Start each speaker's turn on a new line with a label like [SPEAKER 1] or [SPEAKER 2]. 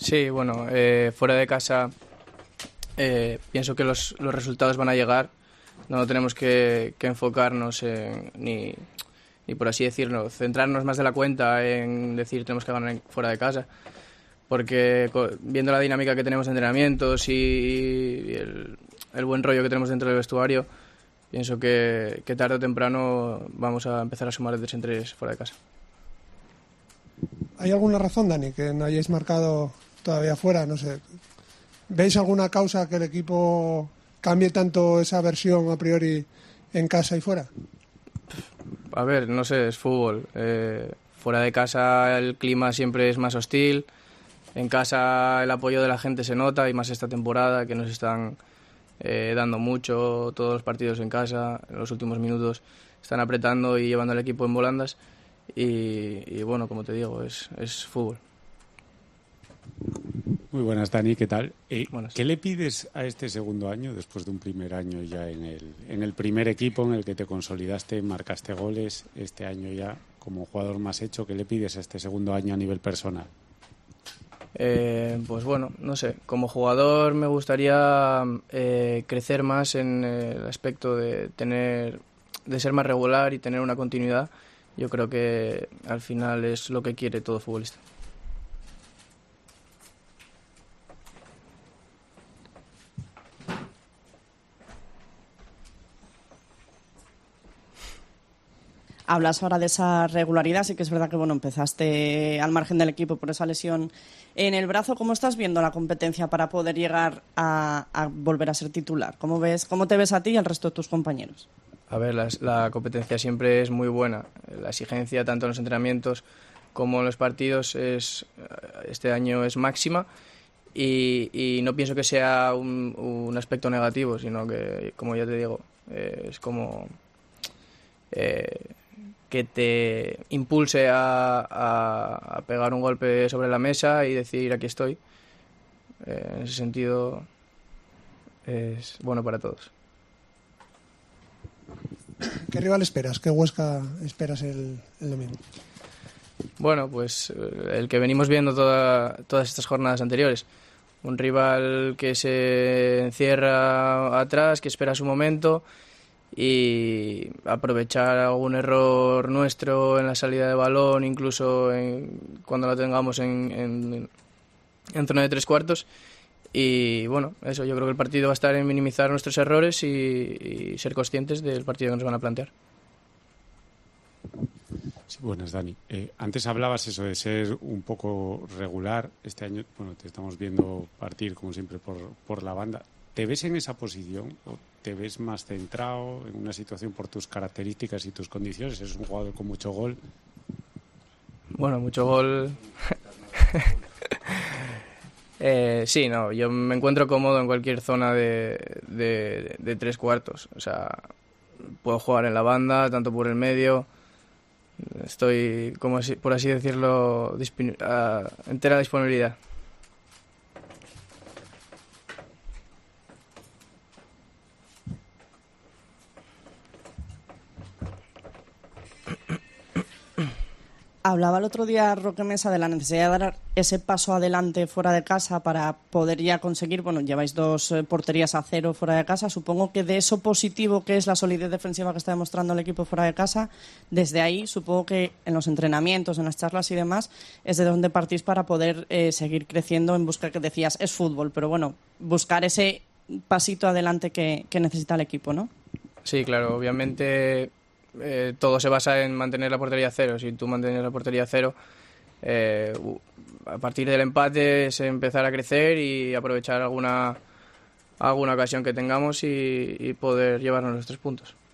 [SPEAKER 1] Sí, bueno, fuera de casa pienso que los resultados van a llegar. No tenemos que enfocarnos ni por así decirlo, centrarnos más de la cuenta en decir tenemos que ganar fuera de casa. Porque viendo la dinámica que tenemos de entrenamientos y el buen rollo que tenemos dentro del vestuario, pienso que tarde o temprano vamos a empezar a sumar de 3 en 3 fuera de casa.
[SPEAKER 2] ¿Hay alguna razón, Dani, que no hayáis marcado todavía fuera? No sé. ¿Veis alguna causa que el equipo cambie tanto esa versión a priori en casa y fuera?
[SPEAKER 1] A ver, no sé, es fútbol. Fuera de casa el clima siempre es más hostil. En casa el apoyo de la gente se nota, y más esta temporada que nos están dando mucho. Todos los partidos en casa, en los últimos minutos, están apretando y llevando al equipo en volandas. Y bueno, como te digo, es fútbol.
[SPEAKER 3] Muy buenas, Dani, ¿qué tal?
[SPEAKER 1] Buenas.
[SPEAKER 3] ¿Qué le pides a este segundo año, después de un primer año ya en el primer equipo en el que te consolidaste, marcaste goles, este año ya como jugador más hecho? ¿Qué le pides a este segundo año a nivel personal?
[SPEAKER 1] Pues bueno, no sé, como jugador me gustaría crecer más en el aspecto de ser más regular y tener una continuidad. Yo creo que al final es lo que quiere todo futbolista.
[SPEAKER 4] Hablas ahora de esa regularidad, sí que es verdad que bueno, empezaste al margen del equipo por esa lesión en el brazo. ¿Cómo estás viendo la competencia para poder llegar a volver a ser titular? ¿Cómo te ves a ti y al resto de tus compañeros?
[SPEAKER 1] A ver, la competencia siempre es muy buena. La exigencia tanto en los entrenamientos como en los partidos este año es máxima, y no pienso que sea un aspecto negativo, sino que, como ya te digo, es como que te impulse a pegar un golpe sobre la mesa y decir aquí estoy. En ese sentido es bueno para todos.
[SPEAKER 2] ¿Qué rival esperas? ¿Qué Huesca esperas el domingo?
[SPEAKER 1] Bueno, pues el que venimos viendo todas estas jornadas anteriores. Un rival que se encierra atrás, que espera su momento, y aprovechar algún error nuestro en la salida de balón, incluso cuando lo tengamos en zona de 3/4. Y bueno, eso, yo creo que el partido va a estar en minimizar nuestros errores y ser conscientes del partido que nos van a plantear.
[SPEAKER 3] Sí, buenas, Dani. Antes hablabas eso de ser un poco regular. Este año, bueno, te estamos viendo partir, como siempre, por la banda. ¿Te ves en esa posición o te ves más centrado en una situación por tus características y tus condiciones? ¿Eres un jugador con mucho gol?
[SPEAKER 1] Bueno, mucho gol. Sí, no, yo me encuentro cómodo en cualquier zona de 3/4. O sea, puedo jugar en la banda, tanto por el medio. Estoy, por así decirlo, a entera disponibilidad.
[SPEAKER 4] Hablaba el otro día Roque Mesa de la necesidad de dar ese paso adelante fuera de casa para poder ya conseguir, bueno, lleváis 2 porterías a 0 fuera de casa. Supongo que de eso positivo que es la solidez defensiva que está demostrando el equipo fuera de casa, desde ahí supongo que en los entrenamientos, en las charlas y demás, es de donde partís para poder seguir creciendo en busca, que decías, es fútbol, pero bueno, buscar ese pasito adelante que necesita el equipo, ¿no?
[SPEAKER 1] Sí, claro, obviamente todo se basa en mantener la portería a 0. Si tú mantienes la portería a 0, a partir del empate es empezar a crecer y aprovechar alguna ocasión que tengamos y poder llevarnos los 3 puntos.